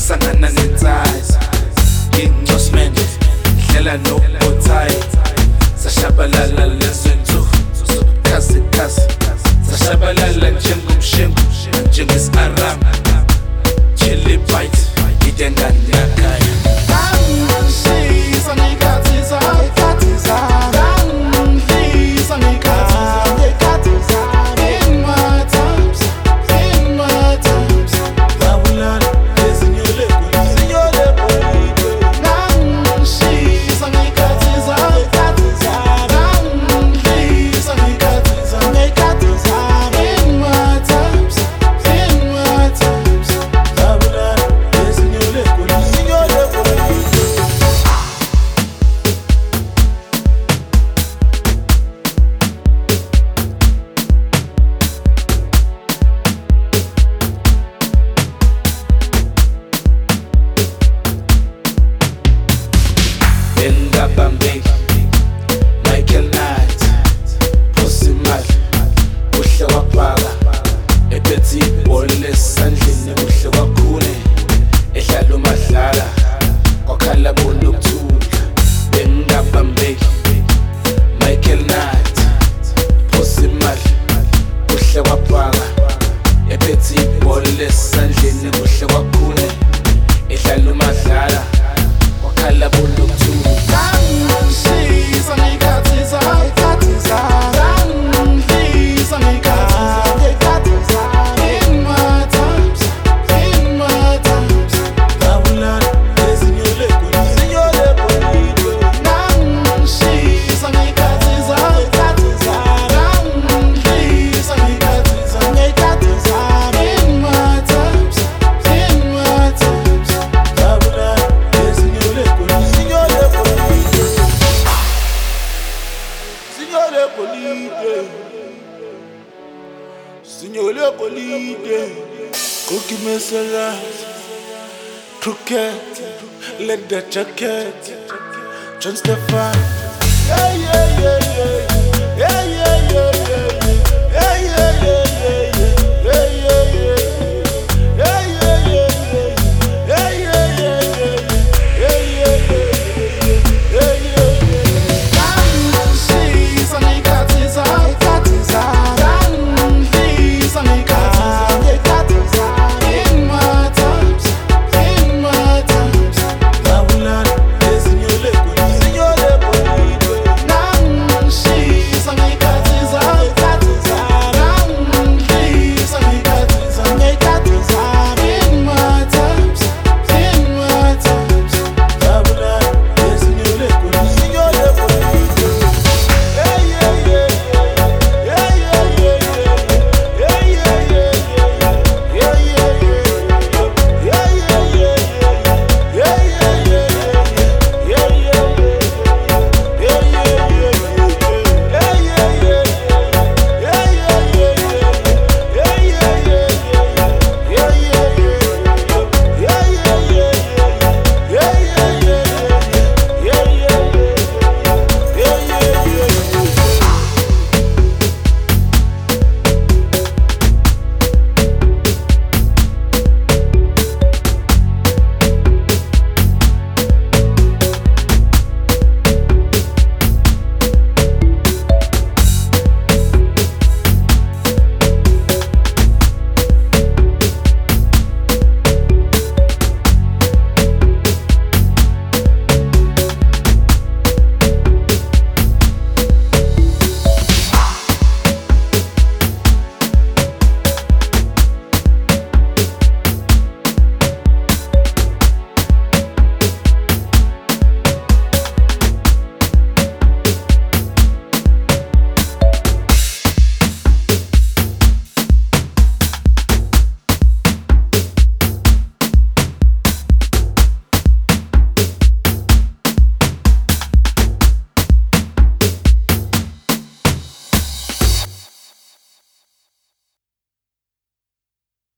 sangana nensize ingcosman hlela nobothayi sashabalala lezinto kasi sashabalala njengomshengu njengesi-aram chili bite idengane yakhaya Bambeki, Michael Knight, Pussy Mal, kuhle wabhaka, ephethe ibhola lesandleni kuhle kwakhune, ehlala umadlala, kwakhala bonokuthula. Bengabambeki, Michael Knight, Pussy Mal, kuhle wabhaka, ephethe ibhola lesandleni kuhle kwakhune, ehlala umadlala, kwakhala bonokuthula. Signore Polite, cookie messala, croquette, let the jacket, John Stefan, yeah, yeah, yeah, yeah, yeah, yeah.